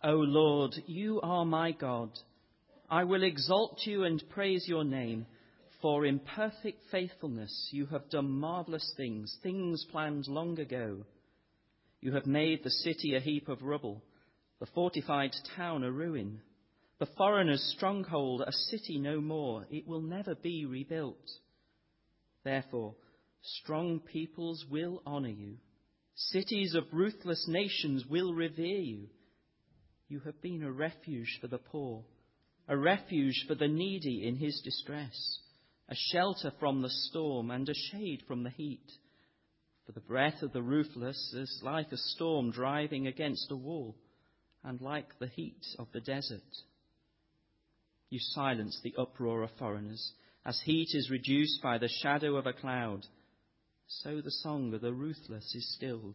O Lord, you are my God. I will exalt you and praise your name, for in perfect faithfulness you have done marvelous things, things planned long ago. You have made the city a heap of rubble, the fortified town a ruin, the foreigner's stronghold a city no more. It will never be rebuilt. Therefore, strong peoples will honour you. Cities of ruthless nations will revere you. You have been a refuge for the poor, a refuge for the needy in his distress, a shelter from the storm and a shade from the heat. For the breath of the ruthless is like a storm driving against a wall, and like the heat of the desert. You silence the uproar of foreigners, as heat is reduced by the shadow of a cloud. So the song of the ruthless is stilled.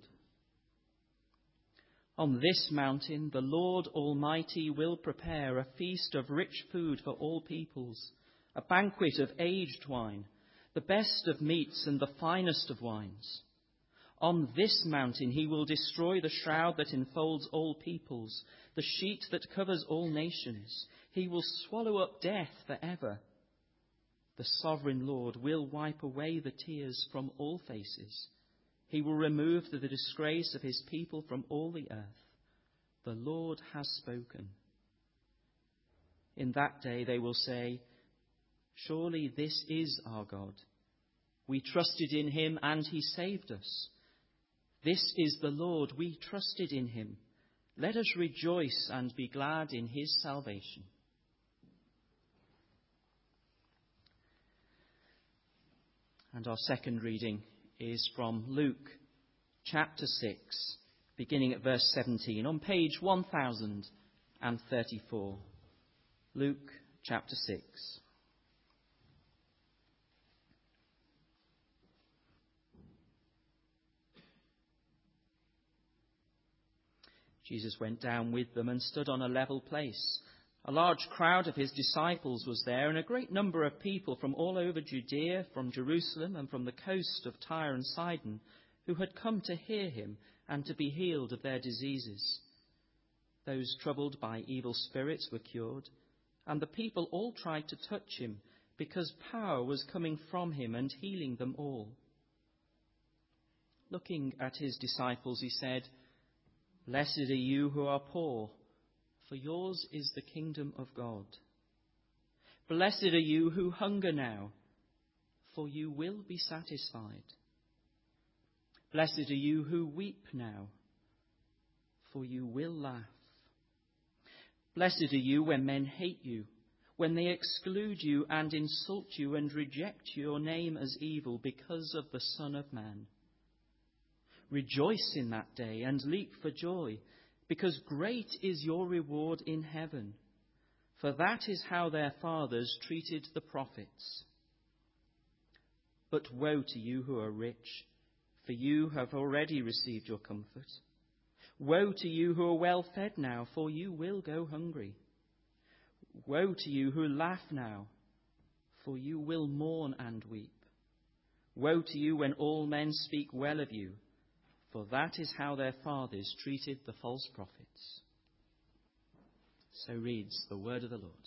On this mountain the Lord Almighty will prepare a feast of rich food for all peoples, a banquet of aged wine, the best of meats and the finest of wines. On this mountain he will destroy the shroud that enfolds all peoples, the sheet that covers all nations. He will swallow up death forever. The sovereign Lord will wipe away the tears from all faces. He will remove the disgrace of his people from all the earth. The Lord has spoken. In that day they will say, surely this is our God. We trusted in him and he saved us. This is the Lord, we trusted in him. Let us rejoice and be glad in his salvation. And our second reading is from Luke chapter 6, beginning at verse 17, on page 1034. Luke chapter 6. Jesus went down with them and stood on a level place. A large crowd of his disciples was there, and a great number of people from all over Judea, from Jerusalem, and from the coast of Tyre and Sidon, who had come to hear him and to be healed of their diseases. Those troubled by evil spirits were cured, and the people all tried to touch him, because power was coming from him and healing them all. Looking at his disciples, he said, "Blessed are you who are poor, for yours is the kingdom of God. Blessed are you who hunger now, for you will be satisfied. Blessed are you who weep now, for you will laugh. Blessed are you when men hate you, when they exclude you and insult you and reject your name as evil because of the Son of Man. Rejoice in that day and leap for joy, because great is your reward in heaven. For that is how their fathers treated the prophets. But woe to you who are rich, for you have already received your comfort. Woe to you who are well fed now, for you will go hungry. Woe to you who laugh now, for you will mourn and weep. Woe to you when all men speak well of you, for that is how their fathers treated the false prophets." So reads the word of the Lord.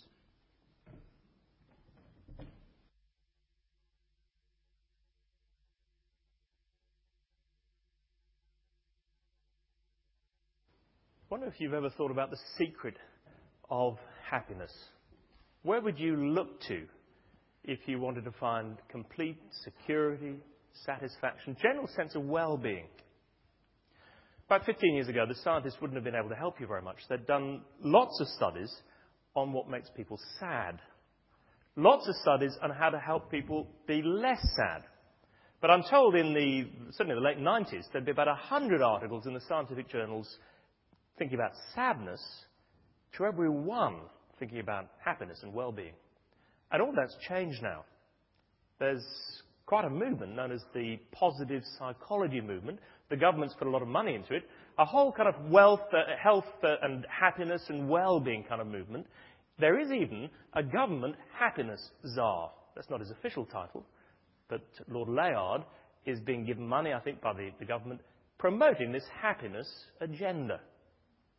I wonder if you've ever thought about the secret of happiness. Where would you look to if you wanted to find complete security, satisfaction, general sense of well-being? About 15 years ago, the scientists wouldn't have been able to help you very much. They'd done lots of studies on what makes people sad. Lots of studies on how to help people be less sad. But I'm told certainly in the late 90s, there'd be about 100 articles in the scientific journals thinking about sadness to every one thinking about happiness and well-being. And all that's changed now. There's quite a movement known as the positive psychology movement. The government's put a lot of money into it. A whole kind of health and happiness and well-being kind of movement. There is even a government happiness czar. That's not his official title, but Lord Layard is being given money, I think, by the government, promoting this happiness agenda.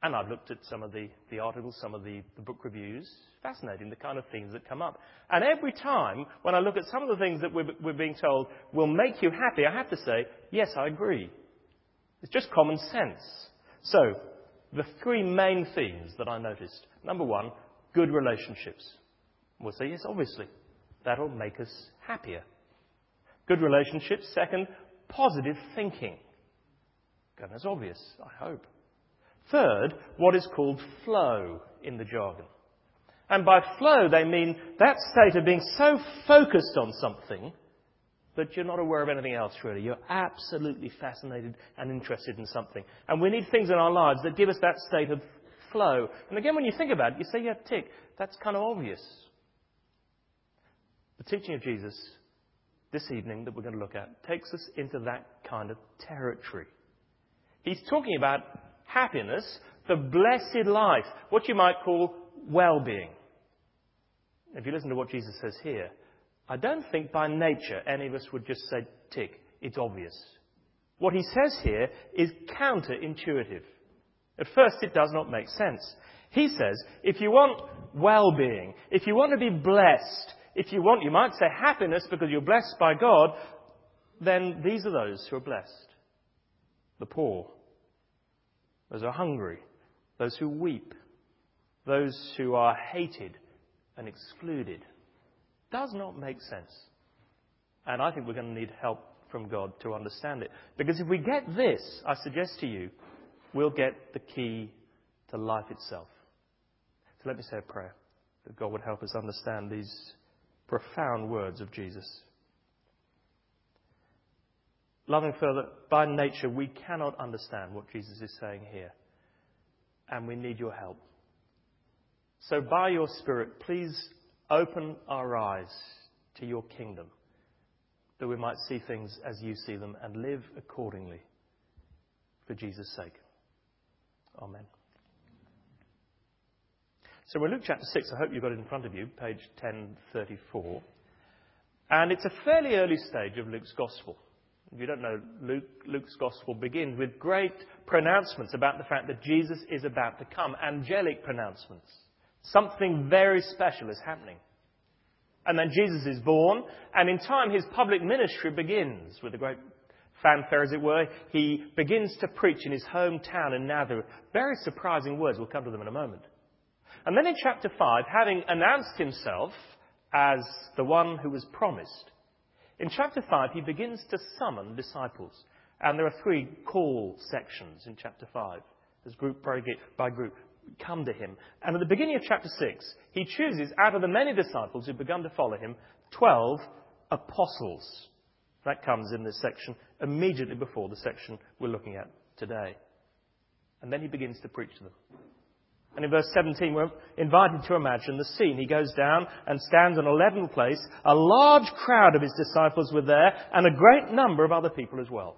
And I've looked at some of the articles, some of the book reviews. Fascinating, the kind of things that come up. And every time when I look at some of the things that we're being told will make you happy, I have to say, yes, I agree. It's just common sense. So, the three main themes that I noticed. Number one, good relationships. We'll say, yes, obviously. That'll make us happier. Good relationships. Second, positive thinking. God, that's obvious, I hope. Third, what is called flow in the jargon. And by flow, they mean that state of being so focused on something that you're not aware of anything else, really. You're absolutely fascinated and interested in something. And we need things in our lives that give us that state of flow. And again, when you think about it, you say, yeah, tick, that's kind of obvious. The teaching of Jesus this evening that we're going to look at takes us into that kind of territory. He's talking about happiness, the blessed life, what you might call well-being. If you listen to what Jesus says here, I don't think by nature any of us would just say, tick, it's obvious. What he says here is counterintuitive. At first it does not make sense. He says, if you want well-being, if you want to be blessed, if you want, you might say happiness because you're blessed by God, then these are those who are blessed. The poor, those who are hungry, those who weep, those who are hated and excluded. Does not make sense. And I think we're going to need help from God to understand it. Because if we get this, I suggest to you, we'll get the key to life itself. So let me say a prayer that God would help us understand these profound words of Jesus. Loving Father, by nature we cannot understand what Jesus is saying here. And we need your help. So by your Spirit, please open our eyes to your kingdom, that we might see things as you see them and live accordingly for Jesus' sake. Amen. So we're in Luke chapter 6. I hope you've got it in front of you, page 1034. And it's a fairly early stage of Luke's Gospel. If you don't know, Luke's Gospel begins with great pronouncements about the fact that Jesus is about to come. Angelic pronouncements. Something very special is happening. And then Jesus is born, and in time his public ministry begins with a great fanfare, as it were. He begins to preach in his hometown in Nazareth. Very surprising words. We'll come to them in a moment. And then in chapter 5, having announced himself as the one who was promised, in chapter 5 he begins to summon disciples. And there are 3 call sections in chapter 5, as group by group come to him. And at the beginning of chapter 6, he chooses out of the many disciples who've begun to follow him, 12 apostles. That comes in this section immediately before the section we're looking at today. And then he begins to preach to them. And in verse 17, we're invited to imagine the scene. He goes down and stands in a level place. A large crowd of his disciples were there, and a great number of other people as well.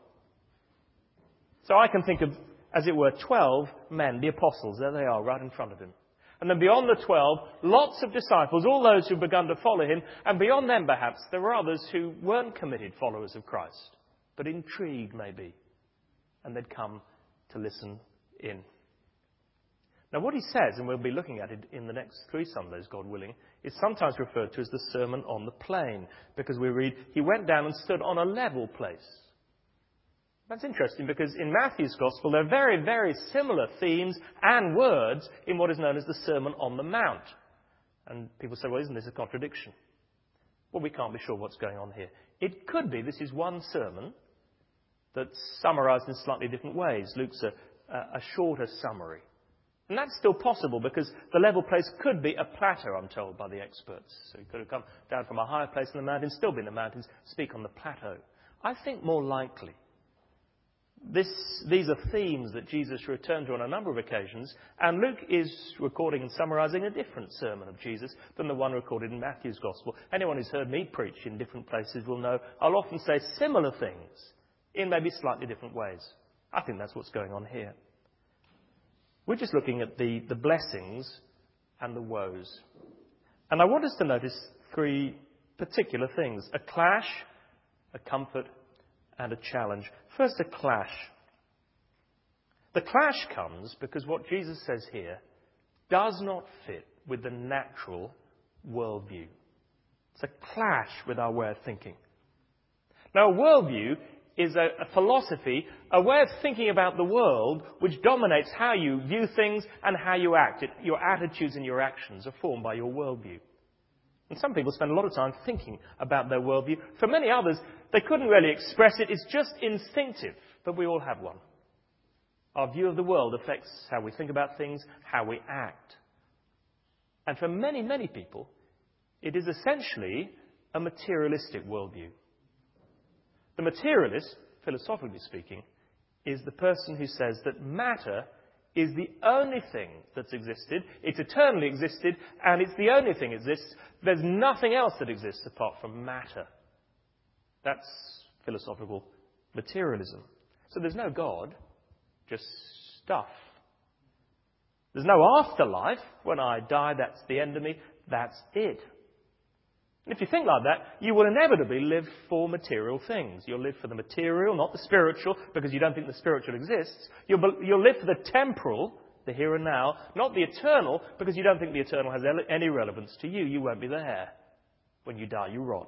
So I can think of, as it were, 12 men, the apostles. There they are, right in front of him. And then beyond the 12, lots of disciples, all those who've begun to follow him. And beyond them, perhaps, there were others who weren't committed followers of Christ, but intrigued, maybe. And they'd come to listen in. Now, what he says, and we'll be looking at it in the next 3 Sundays, God willing, is sometimes referred to as the Sermon on the Plain, because we read, he went down and stood on a level place. That's interesting, because in Matthew's Gospel, there are very, very similar themes and words in what is known as the Sermon on the Mount. And people say, well, isn't this a contradiction? Well, we can't be sure what's going on here. It could be this is one sermon that's summarized in slightly different ways. Luke's a shorter summary. And that's still possible because the level place could be a plateau, I'm told by the experts. So he could have come down from a higher place in the mountains, still be in the mountains, speak on the plateau. I think more likely, these are themes that Jesus returned to on a number of occasions, and Luke is recording and summarizing a different sermon of Jesus than the one recorded in Matthew's Gospel. Anyone who's heard me preach in different places will know I'll often say similar things in maybe slightly different ways. I think that's what's going on here. We're just looking at the blessings and the woes. And I want us to notice 3 particular things. A clash, a comfort, and a challenge. First, a clash. The clash comes because what Jesus says here does not fit with the natural worldview. It's a clash with our way of thinking. Now, a worldview is a philosophy, a way of thinking about the world which dominates how you view things and how you act. Your attitudes and your actions are formed by your worldview. And some people spend a lot of time thinking about their worldview. For many others, they couldn't really express it. It's just instinctive, but we all have one. Our view of the world affects how we think about things, how we act. And for many, many people, it is essentially a materialistic worldview. The materialist, philosophically speaking, is the person who says that matter is the only thing that's existed, it's eternally existed, and it's the only thing that exists. There's nothing else that exists apart from matter. That's philosophical materialism. So there's no God, just stuff. There's no afterlife. When I die, that's the end of me. That's it. And if you think like that, you will inevitably live for material things. You'll live for the material, not the spiritual, because you don't think the spiritual exists. You'll live for the temporal, the here and now, not the eternal, because you don't think the eternal has any relevance to you. You won't be there. When you die, you rot.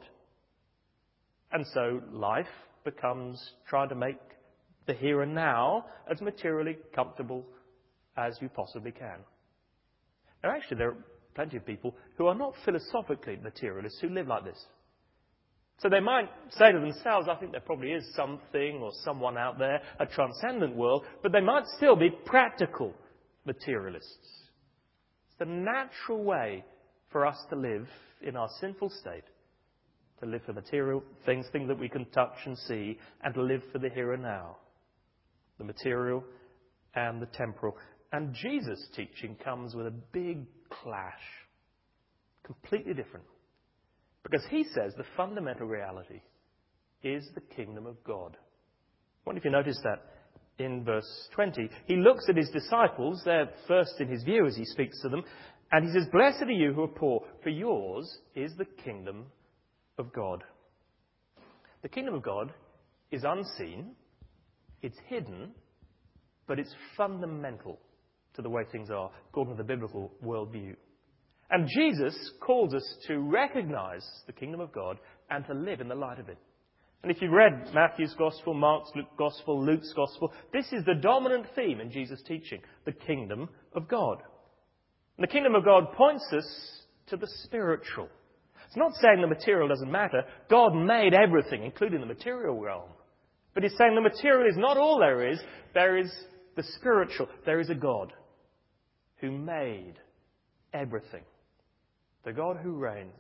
And so life becomes trying to make the here and now as materially comfortable as you possibly can. Now, actually, there are plenty of people who are not philosophically materialists who live like this. So they might say to themselves, I think there probably is something or someone out there, a transcendent world, but they might still be practical materialists. It's the natural way for us to live in our sinful state, to live for material things that we can touch and see, and to live for the here and now, the material and the temporal. And Jesus' teaching comes with a big clash. Completely different. Because he says the fundamental reality is the kingdom of God. I wonder if you notice that in verse 20. He looks at his disciples, they're first in his view as he speaks to them, and he says, "Blessed are you who are poor, for yours is the kingdom of God." The kingdom of God is unseen, it's hidden, but it's fundamental to the way things are, according to the biblical worldview. And Jesus calls us to recognize the kingdom of God and to live in the light of it. And if you've read Matthew's Gospel, Mark's Gospel, Luke's Gospel, this is the dominant theme in Jesus' teaching, the kingdom of God. And the kingdom of God points us to the spiritual. It's not saying the material doesn't matter. God made everything, including the material realm. But it's saying the material is not all there is. There is the spiritual. There is a God who made everything. The God who reigns.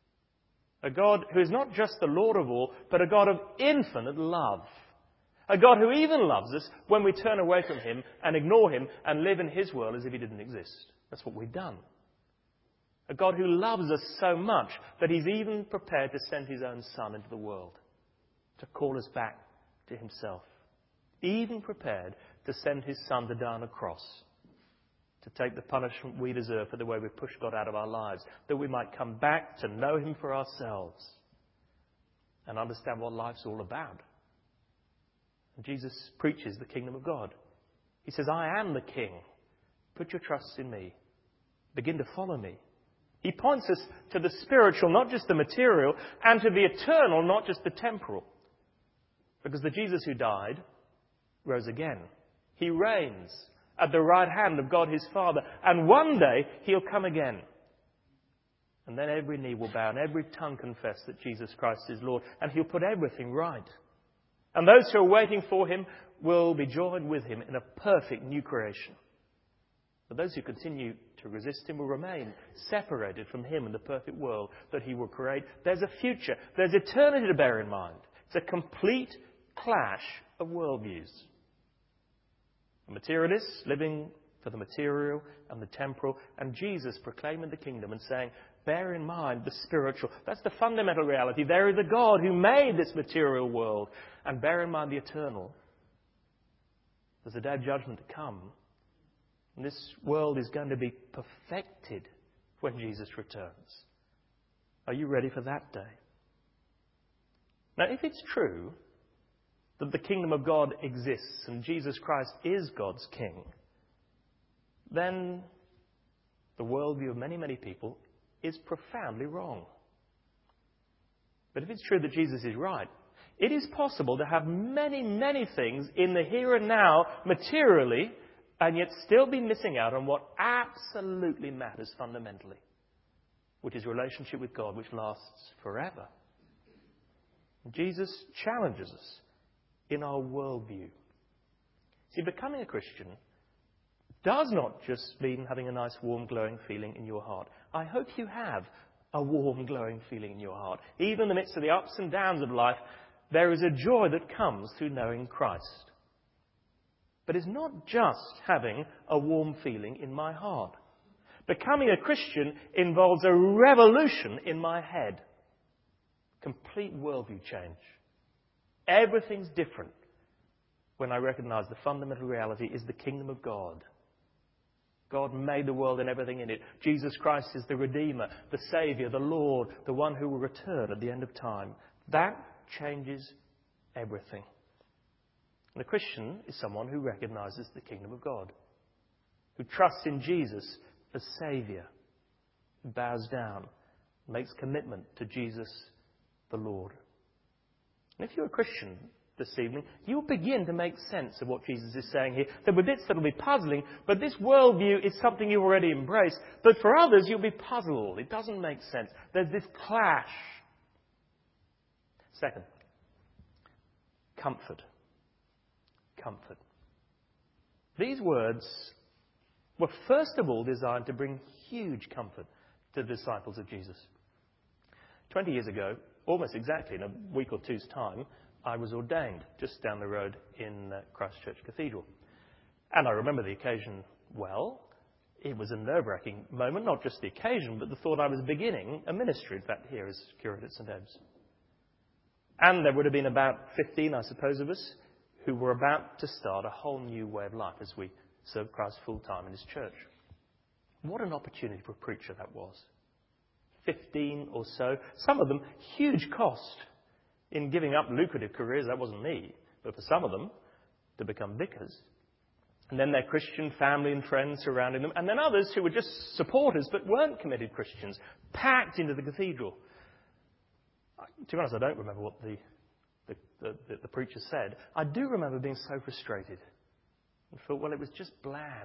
A God who is not just the Lord of all, but a God of infinite love. A God who even loves us when we turn away from him and ignore him and live in his world as if he didn't exist. That's what we've done. A God who loves us so much that he's even prepared to send his own Son into the world to call us back to himself. Even prepared to send his Son to die on a cross, to take the punishment we deserve for the way we push God out of our lives, that we might come back to know him for ourselves and understand what life's all about. And Jesus preaches the kingdom of God. He says, I am the King. Put your trust in me. Begin to follow me. He points us to the spiritual, not just the material, and to the eternal, not just the temporal. Because the Jesus who died rose again. He reigns at the right hand of God his Father. And one day he'll come again. And then every knee will bow and every tongue confess that Jesus Christ is Lord. And he'll put everything right. And those who are waiting for him will be joined with him in a perfect new creation. But those who continue to resist him will remain separated from him and the perfect world that he will create. There's a future. There's eternity to bear in mind. It's a complete clash of worldviews. The materialists living for the material and the temporal, and Jesus proclaiming the kingdom and saying, bear in mind the spiritual. That's the fundamental reality. There is a God who made this material world, and bear in mind the eternal. There's a day of judgment to come. And this world is going to be perfected when Jesus returns. Are you ready for that day? Now, if it's true that the kingdom of God exists and Jesus Christ is God's king, then the worldview of many, many people is profoundly wrong. But if it's true that Jesus is right, it is possible to have many, many things in the here and now materially and yet still be missing out on what absolutely matters fundamentally, which is relationship with God, which lasts forever. Jesus challenges us in our worldview. See, becoming a Christian does not just mean having a nice, warm, glowing feeling in your heart. I hope you have a warm, glowing feeling in your heart. Even in the midst of the ups and downs of life, there is a joy that comes through knowing Christ. But it's not just having a warm feeling in my heart. Becoming a Christian involves a revolution in my head. Complete worldview change. Everything's different when I recognize the fundamental reality is the kingdom of God. God made the world and everything in it. Jesus Christ is the Redeemer, the Saviour, the Lord, the one who will return at the end of time. That changes everything. And a Christian is someone who recognizes the kingdom of God, who trusts in Jesus as Saviour, bows down, makes commitment to Jesus the Lord. And if you're a Christian this evening, you'll begin to make sense of what Jesus is saying here. There will be bits that will be puzzling, but this worldview is something you've already embraced. But for others, you'll be puzzled. It doesn't make sense. There's this clash. Second, comfort. Comfort. These words were first of all designed to bring huge comfort to the disciples of Jesus. 20 years ago, almost exactly in a week or two's time, I was ordained just down the road in Christchurch Cathedral. And I remember the occasion well. It was a nerve-wracking moment, not just the occasion, but the thought I was beginning a ministry, in fact, here as curate at St. Ebbe's. And there would have been about 15, I suppose, of us who were about to start a whole new way of life as we served Christ full-time in his church. What an opportunity for a preacher that was. 15 or so, some of them huge cost in giving up lucrative careers. That wasn't me, but for some of them, to become vicars. And then their Christian family and friends surrounding them. And then others who were just supporters but weren't committed Christians, packed into the cathedral. To be honest, I don't remember what the preacher said. I do remember being so frustrated and thought, well, it was just bland.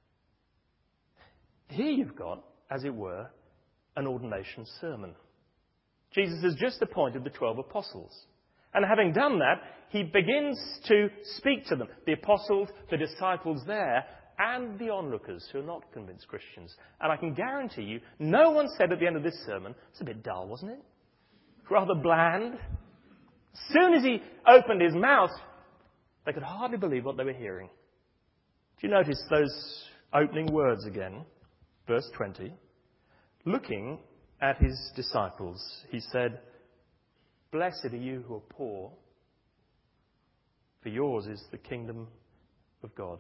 Here you've got, as it were, an ordination sermon. Jesus has just appointed the 12 apostles. And having done that, he begins to speak to them, the apostles, the disciples there, and the onlookers who are not convinced Christians. And I can guarantee you, no one said at the end of this sermon, it's a bit dull, wasn't it? Rather bland. As soon as he opened his mouth, they could hardly believe what they were hearing. Do you notice those opening words again? Verse 20. Looking at his disciples, he said, "Blessed are you who are poor, for yours is the kingdom of God."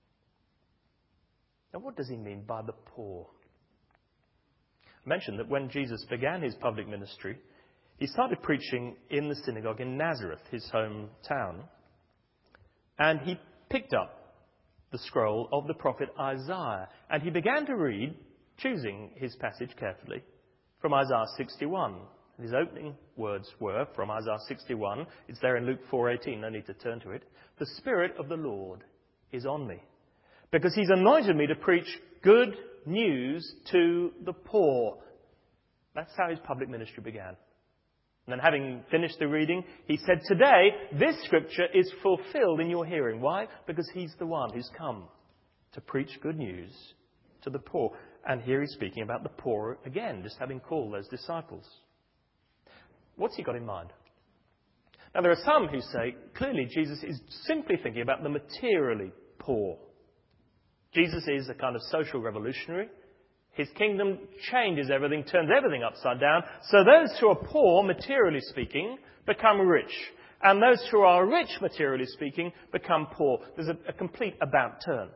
Now, what does he mean by the poor? I mentioned that when Jesus began his public ministry, he started preaching in the synagogue in Nazareth, his hometown, and he picked up the scroll of the prophet Isaiah, and he began to read, choosing his passage carefully, from Isaiah 61. His opening words were from Isaiah 61. It's there in Luke 4:18. No need to turn to it. "The Spirit of the Lord is on me, because he's anointed me to preach good news to the poor." That's how his public ministry began. And then having finished the reading, he said, "Today, this scripture is fulfilled in your hearing." Why? Because he's the one who's come to preach good news to the poor. And here he's speaking about the poor again, just having called those disciples. What's he got in mind? Now, there are some who say, clearly, Jesus is simply thinking about the materially poor. Jesus is a kind of social revolutionary. His kingdom changes everything, turns everything upside down. So those who are poor, materially speaking, become rich. And those who are rich, materially speaking, become poor. There's a complete about turn.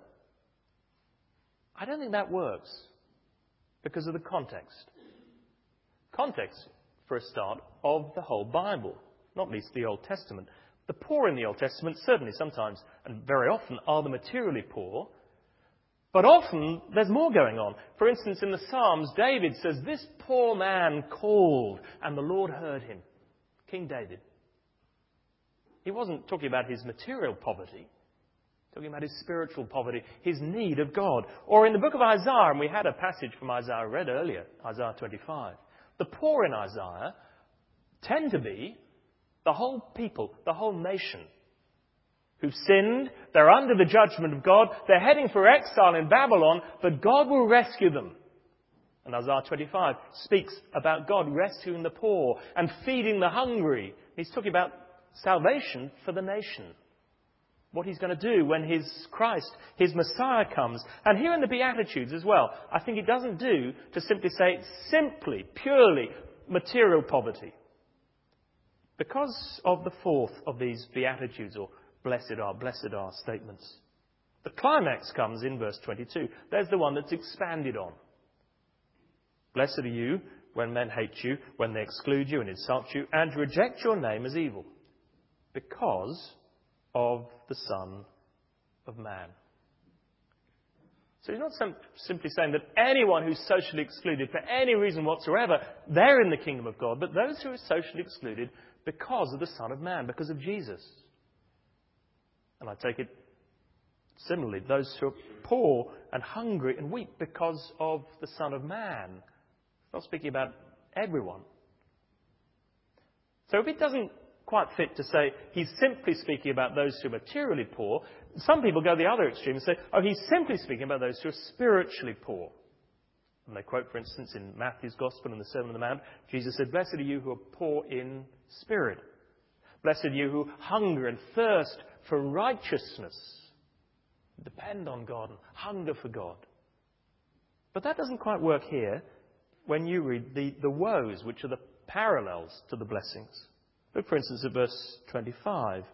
I don't think that works because of the context. Context, for a start, of the whole Bible, not least the Old Testament. The poor in the Old Testament certainly sometimes and very often are the materially poor, but often there's more going on. For instance, in the Psalms, David says, "This poor man called, and the Lord heard him." King David. He wasn't talking about his material poverty, talking about his spiritual poverty, his need of God. Or in the book of Isaiah, and we had a passage from Isaiah read earlier, Isaiah 25. The poor in Isaiah tend to be the whole people, the whole nation, who've sinned. They're under the judgment of God. They're heading for exile in Babylon, but God will rescue them. And Isaiah 25 speaks about God rescuing the poor and feeding the hungry. He's talking about salvation for the nation. What he's going to do when his Christ, his Messiah comes. And here in the Beatitudes as well, I think it doesn't do to simply say simply, purely material poverty. Because of the fourth of these Beatitudes, or blessed are statements. The climax comes in verse 22. There's the one that's expanded on. Blessed are you when men hate you, when they exclude you and insult you, and reject your name as evil, because of the Son of Man. So he's not simply saying that anyone who's socially excluded for any reason whatsoever, they're in the kingdom of God, but those who are socially excluded because of the Son of Man, because of Jesus. And I take it similarly, those who are poor and hungry and weak because of the Son of Man. Not speaking about everyone. So if it doesn't quite fit to say he's simply speaking about those who are materially poor, some people go the other extreme and say, oh, he's simply speaking about those who are spiritually poor. And they quote, for instance, in Matthew's Gospel in the Sermon on the Mount, Jesus said, "Blessed are you who are poor in spirit. Blessed are you who hunger and thirst for righteousness." Depend on God and hunger for God. But that doesn't quite work here when you read the woes, which are the parallels to the blessings. Look, for instance, at verse 25.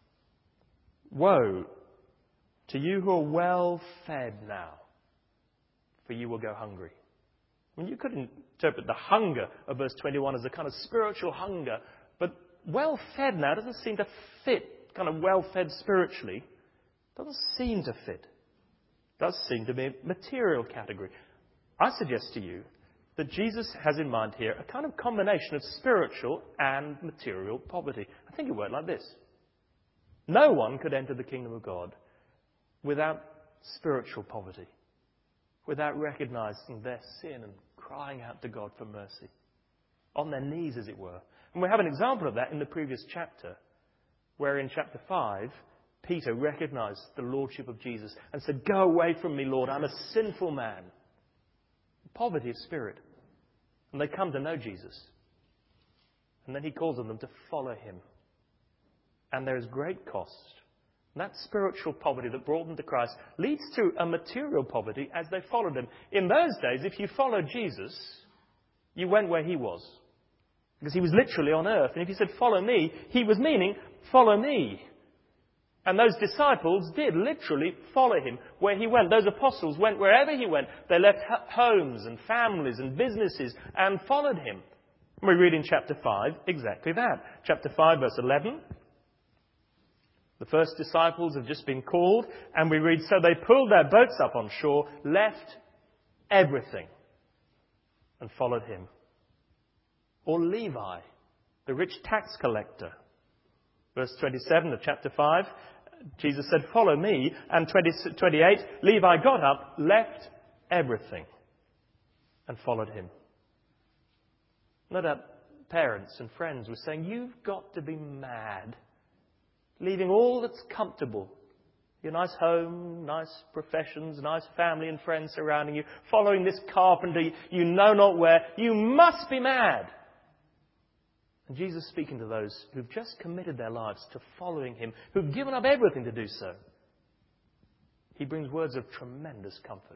"Woe to you who are well fed now, for you will go hungry." I mean, you could interpret the hunger of verse 21 as a kind of spiritual hunger, but well fed now doesn't seem to fit, kind of well fed spiritually. Doesn't seem to fit. Does seem to be a material category. I suggest to you that Jesus has in mind here a kind of combination of spiritual and material poverty. I think it worked like this. No one could enter the kingdom of God without spiritual poverty, without recognizing their sin and crying out to God for mercy, on their knees, as it were. And we have an example of that in the previous chapter, where in chapter 5, Peter recognized the lordship of Jesus and said, "Go away from me, Lord, I'm a sinful man." Poverty of spirit. And they come to know Jesus. And then he calls on them to follow him. And there is great cost. And that spiritual poverty that brought them to Christ leads to a material poverty as they followed him. In those days, if you followed Jesus, you went where he was. Because he was literally on earth. And if he said, "Follow me," he was meaning, "Follow me." And those disciples did literally follow him where he went. Those apostles went wherever he went. They left homes and families and businesses and followed him. And we read in chapter 5 exactly that. Chapter 5, verse 11. The first disciples have just been called, and we read, "So they pulled their boats up on shore, left everything, and followed him." Or Levi, the rich tax collector. Verse 27 of chapter 5, Jesus said, "Follow me." And 28, Levi got up, left everything, and followed him. No doubt parents and friends were saying, "You've got to be mad. Leaving all that's comfortable, your nice home, nice professions, nice family and friends surrounding you, following this carpenter you know not where. You must be mad." And Jesus speaking to those who've just committed their lives to following him, who've given up everything to do so, he brings words of tremendous comfort.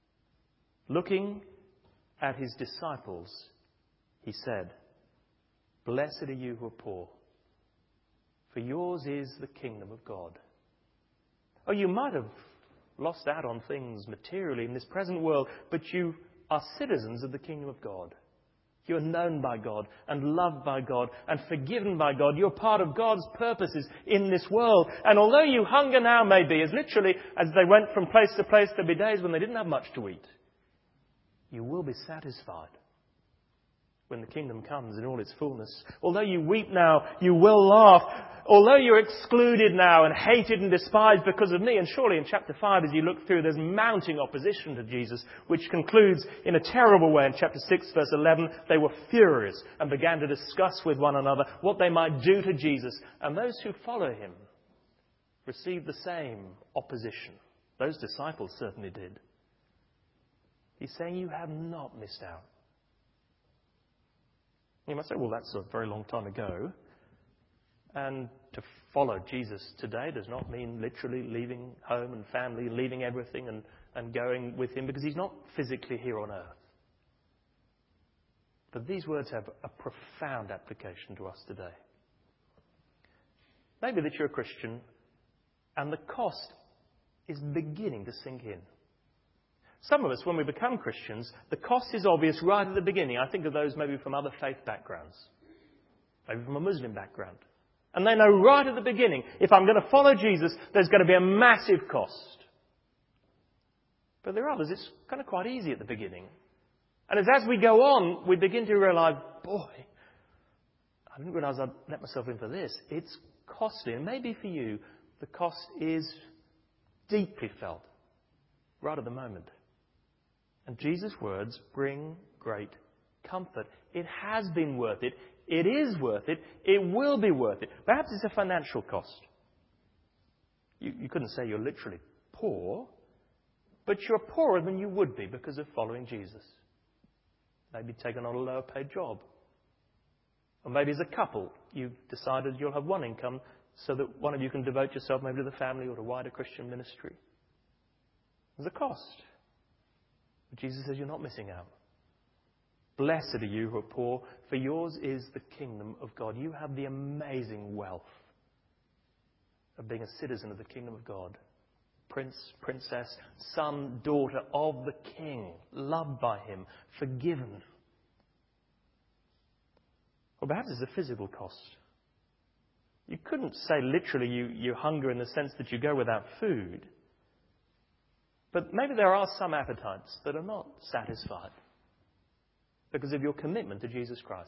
Looking at his disciples, he said, "Blessed are you who are poor, for yours is the kingdom of God." Oh, you might have lost out on things materially in this present world, but you are citizens of the kingdom of God. You're known by God and loved by God and forgiven by God. You're part of God's purposes in this world. And although you hunger now, maybe, as literally as they went from place to place, there'll be days when they didn't have much to eat. You will be satisfied when the kingdom comes in all its fullness. Although you weep now, you will laugh. Although you're excluded now and hated and despised because of me, and surely in chapter 5 as you look through there's mounting opposition to Jesus, which concludes in a terrible way in chapter 6 verse 11. They were furious and began to discuss with one another what they might do to Jesus. And those who follow him received the same opposition. Those disciples certainly did. He's saying you have not missed out. You might say, well, that's a very long time ago. And to follow Jesus today does not mean literally leaving home and family, leaving everything and going with him, because he's not physically here on earth. But these words have a profound application to us today. Maybe that you're a Christian and the cost is beginning to sink in. Some of us, when we become Christians, the cost is obvious right at the beginning. I think of those maybe from other faith backgrounds, maybe from a Muslim background. And they know right at the beginning, if I'm going to follow Jesus, there's going to be a massive cost. But there are others, it's kind of quite easy at the beginning. And as we go on, we begin to realise, boy, I didn't realise I'd let myself in for this. It's costly. And maybe for you, the cost is deeply felt right at the moment. And Jesus' words bring great comfort. It has been worth it. It is worth it. It will be worth it. Perhaps it's a financial cost. You couldn't say you're literally poor, but you're poorer than you would be because of following Jesus. Maybe taken on a lower paid job. Or maybe as a couple, you've decided you'll have one income so that one of you can devote yourself maybe to the family or to wider Christian ministry. There's a cost. But Jesus says you're not missing out. Blessed are you who are poor, for yours is the kingdom of God. You have the amazing wealth of being a citizen of the kingdom of God. Prince, princess, son, daughter of the King, loved by him, forgiven. Or perhaps it's a physical cost. You couldn't say literally you hunger in the sense that you go without food. But maybe there are some appetites that are not satisfied because of your commitment to Jesus Christ.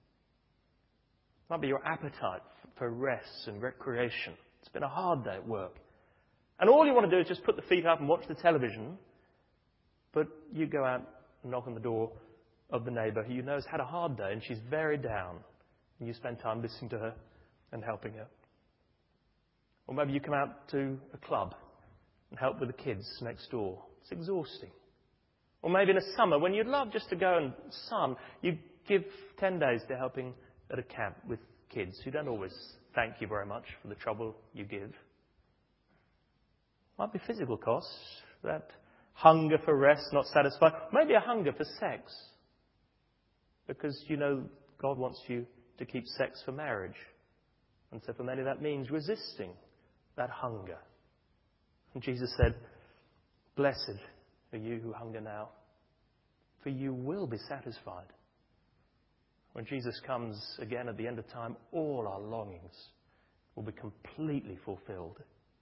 It might be your appetite for rest and recreation. It's been a hard day at work. And all you want to do is just put the feet up and watch the television. But you go out and knock on the door of the neighbour who you know has had a hard day and she's very down. And you spend time listening to her and helping her. Or maybe you come out to a club and help with the kids next door. It's exhausting. Or maybe in a summer when you'd love just to go and sun, you give 10 days to helping at a camp with kids who don't always thank you very much for the trouble you give. Might be physical costs, that hunger for rest, not satisfied. Maybe a hunger for sex. Because you know God wants you to keep sex for marriage. And so for many that means resisting that hunger. And Jesus said, blessed are you who hunger now, for you will be satisfied. When Jesus comes again at the end of time, all our longings will be completely fulfilled.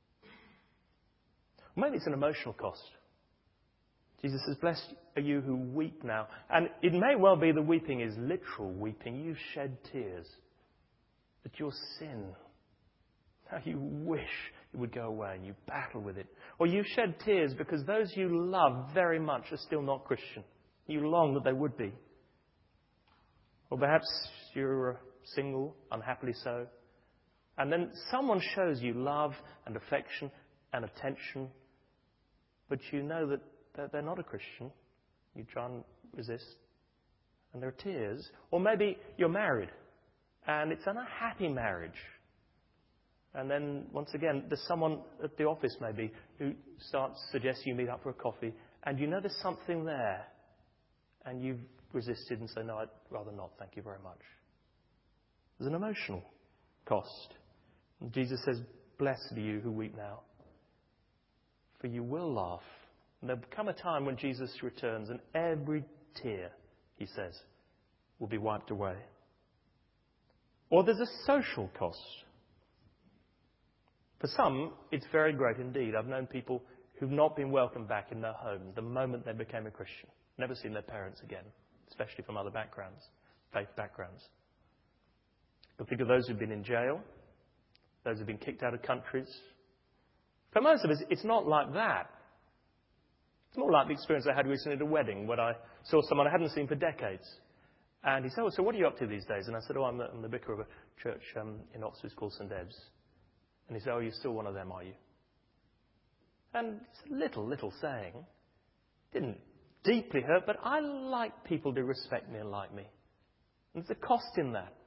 Maybe it's an emotional cost. Jesus says, blessed are you who weep now. And it may well be the weeping is literal weeping. You shed tears at your sin. How you wish it would go away and you battle with it. Or you shed tears because those you love very much are still not Christian. You long that they would be. Or perhaps you're single, unhappily so. And then someone shows you love and affection and attention, but you know that they're not a Christian. You try and resist. And there are tears. Or maybe you're married and it's an unhappy marriage. And then, once again, there's someone at the office maybe who starts suggesting you meet up for a coffee, and you know there's something there, and you've resisted and say, no, I'd rather not, thank you very much. There's an emotional cost. And Jesus says, blessed are you who weep now, for you will laugh. And there'll come a time when Jesus returns, and every tear, he says, will be wiped away. Or there's a social cost. For some, it's very great indeed. I've known people who've not been welcomed back in their home the moment they became a Christian. Never seen their parents again, especially from other backgrounds, faith backgrounds. But think of those who've been in jail, those who've been kicked out of countries. For most of us, it's not like that. It's more like the experience I had recently at a wedding when I saw someone I hadn't seen for decades. And he said, "Oh, so what are you up to these days?" And I said, "Oh, I'm the vicar of a church in Oxford called St. Eb's." And he said, "Oh, you're still one of them, are you?" And it's a little saying. Didn't deeply hurt, but I like people to respect me and like me. And there's a cost in that.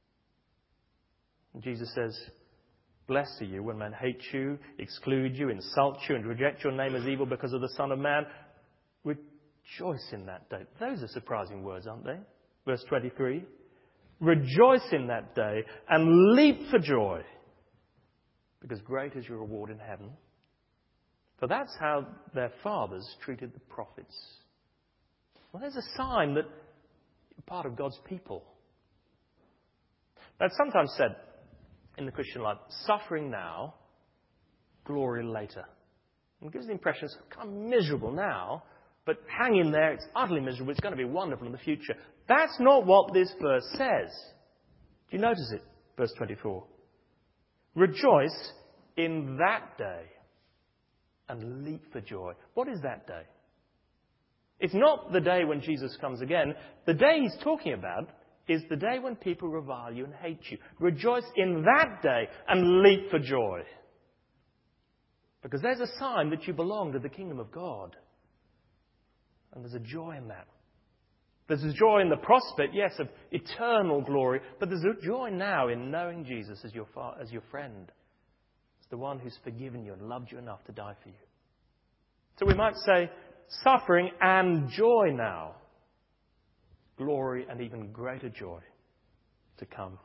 And Jesus says, "Blessed are you when men hate you, exclude you, insult you, and reject your name as evil because of the Son of Man. Rejoice in that day." Those are surprising words, aren't they? Verse 23. "Rejoice in that day and leap for joy, because great is your reward in heaven. For that's how their fathers treated the prophets." Well, there's a sign that you're part of God's people. Now, it's sometimes said in the Christian life, suffering now, glory later. And it gives the impression it's kind of miserable now, but hang in there, it's utterly miserable, it's going to be wonderful in the future. That's not what this verse says. Do you notice it? Verse 24. "Rejoice in that day and leap for joy." What is that day? It's not the day when Jesus comes again. The day he's talking about is the day when people revile you and hate you. Rejoice in that day and leap for joy. Because there's a sign that you belong to the kingdom of God. And there's a joy in that. There's a joy in the prospect, yes, of eternal glory, but there's a joy now in knowing Jesus as your friend, as the one who's forgiven you and loved you enough to die for you. So we might say, suffering and joy now. Glory and even greater joy to come.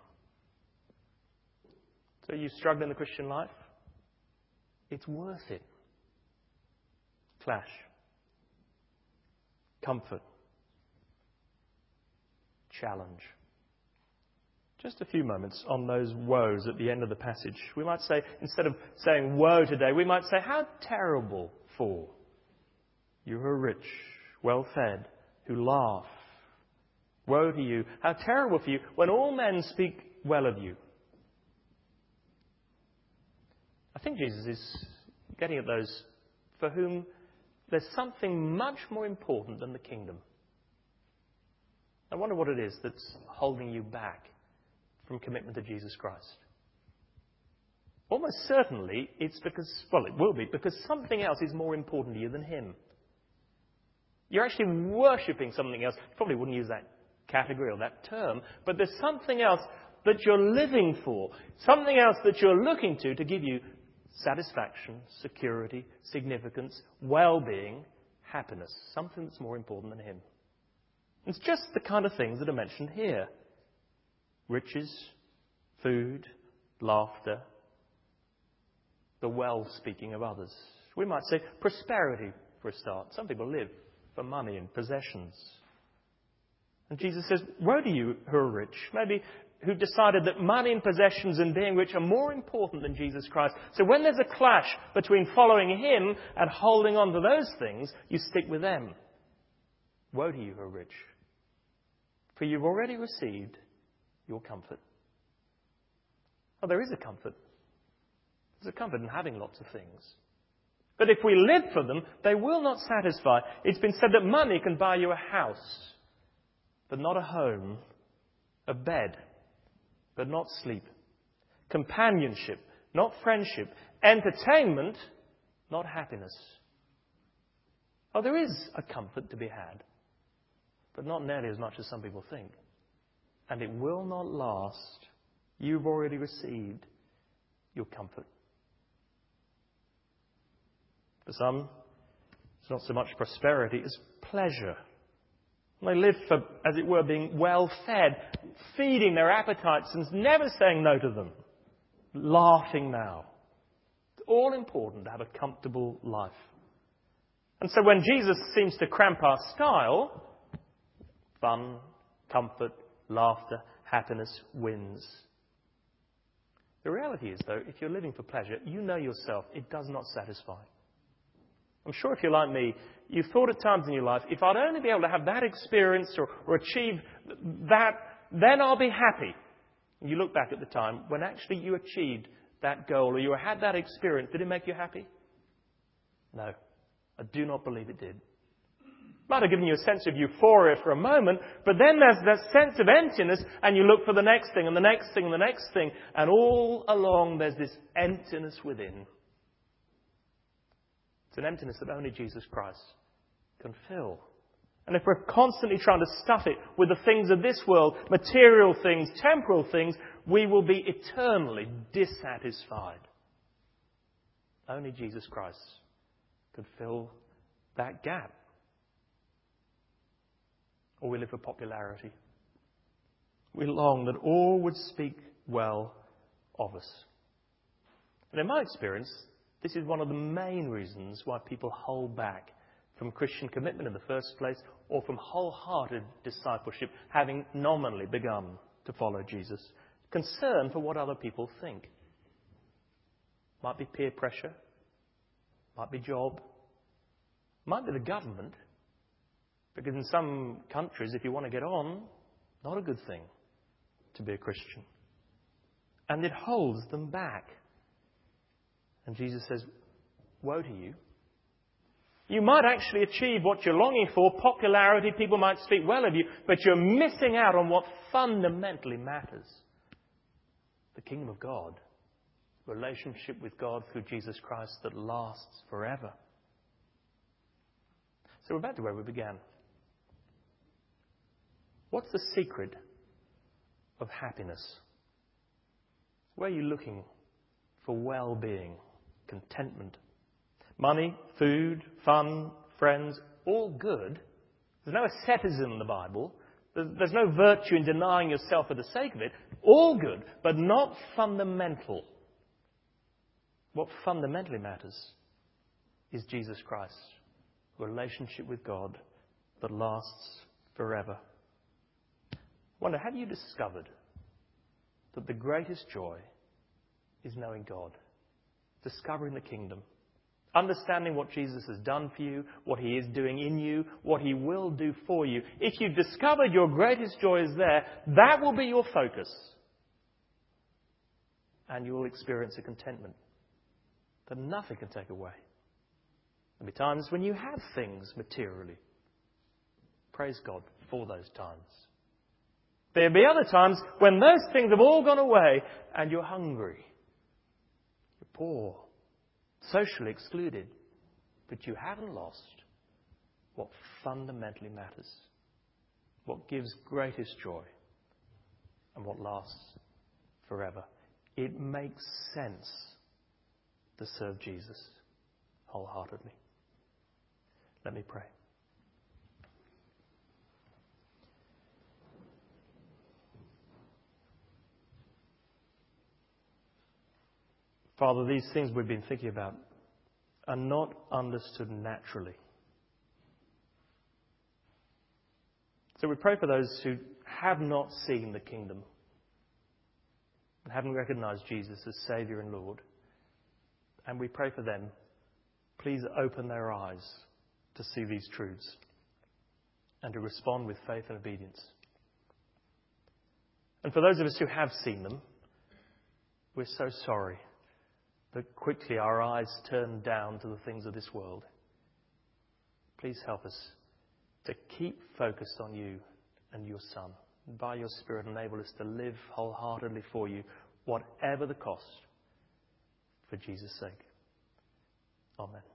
So you struggle in the Christian life? It's worth it. Clash. Comfort. Challenge. Just a few moments on those woes at the end of the passage. We might say, instead of saying woe today, we might say, how terrible for you who are rich, well-fed, who laugh. Woe to you. How terrible for you when all men speak well of you. I think Jesus is getting at those for whom there's something much more important than the kingdom. I wonder what it is that's holding you back from commitment to Jesus Christ. Almost certainly it's because, well, it will be, because something else is more important to you than Him. You're actually worshipping something else. You probably wouldn't use that category or that term, but there's something else that you're living for, something else that you're looking to give you satisfaction, security, significance, well-being, happiness, something that's more important than Him. It's just the kind of things that are mentioned here. Riches, food, laughter, the well-speaking of others. We might say prosperity for a start. Some people live for money and possessions. And Jesus says, woe to you who are rich, maybe who've decided that money and possessions and being rich are more important than Jesus Christ. So when there's a clash between following Him and holding on to those things, you stick with them. Woe to you who are rich, for you've already received your comfort. Oh, there is a comfort. There's a comfort in having lots of things. But if we live for them, they will not satisfy. It's been said that money can buy you a house, but not a home, a bed, but not sleep, companionship, not friendship, entertainment, not happiness. Oh, there is a comfort to be had, but not nearly as much as some people think. And it will not last. You've already received your comfort. For some, it's not so much prosperity as pleasure. They live for, as it were, being well-fed, feeding their appetites and never saying no to them. Laughing now. It's all important to have a comfortable life. And so when Jesus seems to cramp our style, fun, comfort, laughter, happiness wins. The reality is, though, if you're living for pleasure, you know yourself, it does not satisfy. I'm sure if you're like me, you've thought at times in your life, if I'd only be able to have that experience or achieve that, then I'll be happy. And you look back at the time when actually you achieved that goal or you had that experience. Did it make you happy? No, I do not believe it did. Might have given you a sense of euphoria for a moment, but then there's that sense of emptiness, and you look for the next thing and the next thing and the next thing, and all along there's this emptiness within. It's an emptiness that only Jesus Christ can fill. And if we're constantly trying to stuff it with the things of this world, material things, temporal things, we will be eternally dissatisfied. Only Jesus Christ could fill that gap. Or we live for popularity. We long that all would speak well of us. And in my experience, this is one of the main reasons why people hold back from Christian commitment in the first place, or from wholehearted discipleship, having nominally begun to follow Jesus. Concern for what other people think. Might be peer pressure. Might be job. Might be the government. Because in some countries, if you want to get on, not a good thing to be a Christian. And it holds them back. And Jesus says, woe to you. You might actually achieve what you're longing for, popularity, people might speak well of you, but you're missing out on what fundamentally matters. The kingdom of God, relationship with God through Jesus Christ that lasts forever. So we're back to where we began. What's the secret of happiness? Where are you looking for well-being, contentment? Money, food, fun, friends, all good. There's no asceticism in the Bible. There's no virtue in denying yourself for the sake of it. All good, but not fundamental. What fundamentally matters is Jesus Christ, a relationship with God that lasts forever. I wonder, have you discovered that the greatest joy is knowing God, discovering the kingdom, understanding what Jesus has done for you, what He is doing in you, what He will do for you? If you've discovered your greatest joy is there, that will be your focus. And you will experience a contentment that nothing can take away. There'll be times when you have things materially. Praise God for those times. There'll be other times when those things have all gone away and you're hungry. You're poor. Socially excluded. But you haven't lost what fundamentally matters. What gives greatest joy. And what lasts forever. It makes sense to serve Jesus wholeheartedly. Let me pray. Father, these things we've been thinking about are not understood naturally. So we pray for those who have not seen the kingdom and haven't recognized Jesus as Saviour and Lord. And we pray for them, please open their eyes to see these truths and to respond with faith and obedience. And for those of us who have seen them, we're so sorry that quickly our eyes turn down to the things of this world. Please help us to keep focused on you and your Son. And by your Spirit, enable us to live wholeheartedly for you, whatever the cost, for Jesus' sake. Amen.